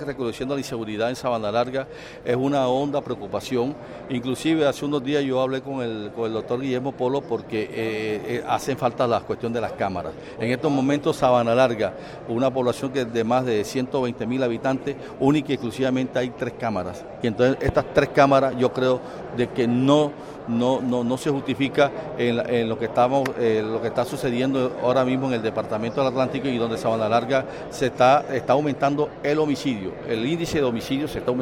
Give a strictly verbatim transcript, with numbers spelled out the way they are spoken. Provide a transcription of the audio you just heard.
reconociendo la inseguridad en Sabana Larga es una honda preocupación. Inclusive hace unos días yo hablé con el, con el doctor Guillermo Polo porque eh, eh, hacen falta la cuestión de las cámaras. En estos momentos Sabana Larga, una población que es de más de ciento veinte mil habitantes, única y exclusivamente hay tres cámaras. Y entonces estas tres cámaras yo creo de que no, no, no, no se justifica en, en lo que estamos, eh, lo que está sucediendo ahora mismo en el departamento del Atlántico y donde Sabana Larga se está, está aumentando el homicidio, el índice de homicidio se está aumentando.